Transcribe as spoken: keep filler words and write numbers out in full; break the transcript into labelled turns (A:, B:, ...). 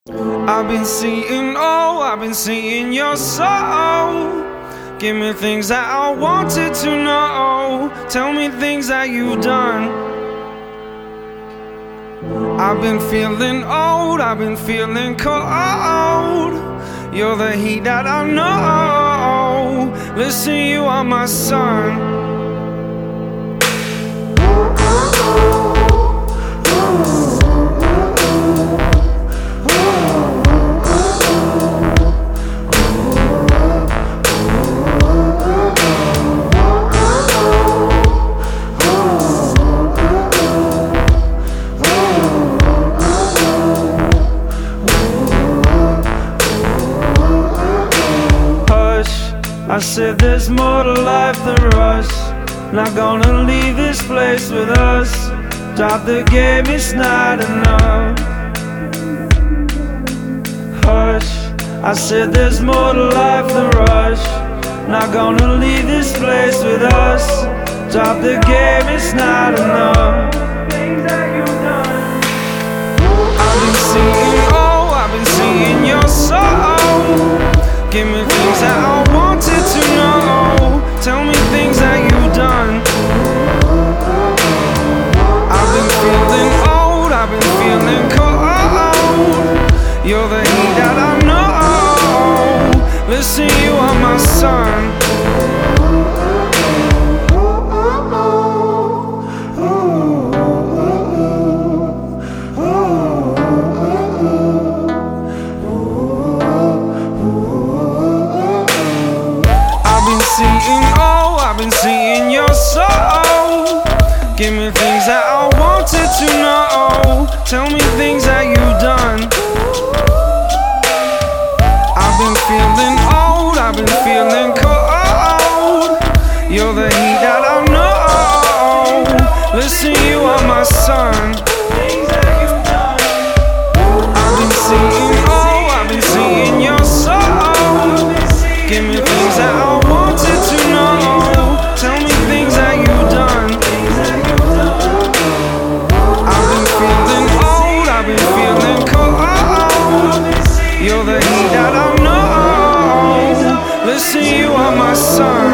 A: I've been seeing, oh, I've been seeing your soul. Give me things that I wanted to know. Tell me things that you've done. I've been feeling old, I've been feeling cold. You're the heat that I know. Listen, you are my sun. I said there's more to life than rush. Not gonna leave this place with us. Drop the game, it's not enough. Hush, I said there's more to life than rush. Not gonna leave this place with us. Drop the game, it's not enough. I've been seeing, oh, I've been seeing your soul. Give me things that I wanted to know. Tell me things that you've done. I've been feeling old, I've been feeling cold. You're the heat that I know. Listen, you are my sun. Seeing, oh, I've been seeing your soul. Give me things that I wanted to know. Tell me things that you've done. I've been feeling old, I've been feeling cold. You're the heat that I know. Listen, you are my sun. I've been seeing, oh, I've been seeing your soul. Give me things that I wanted to know. Tell me things that you've done. I've been feeling old, I've been feeling cold. You're the heat that I know. Listen, you are my sun.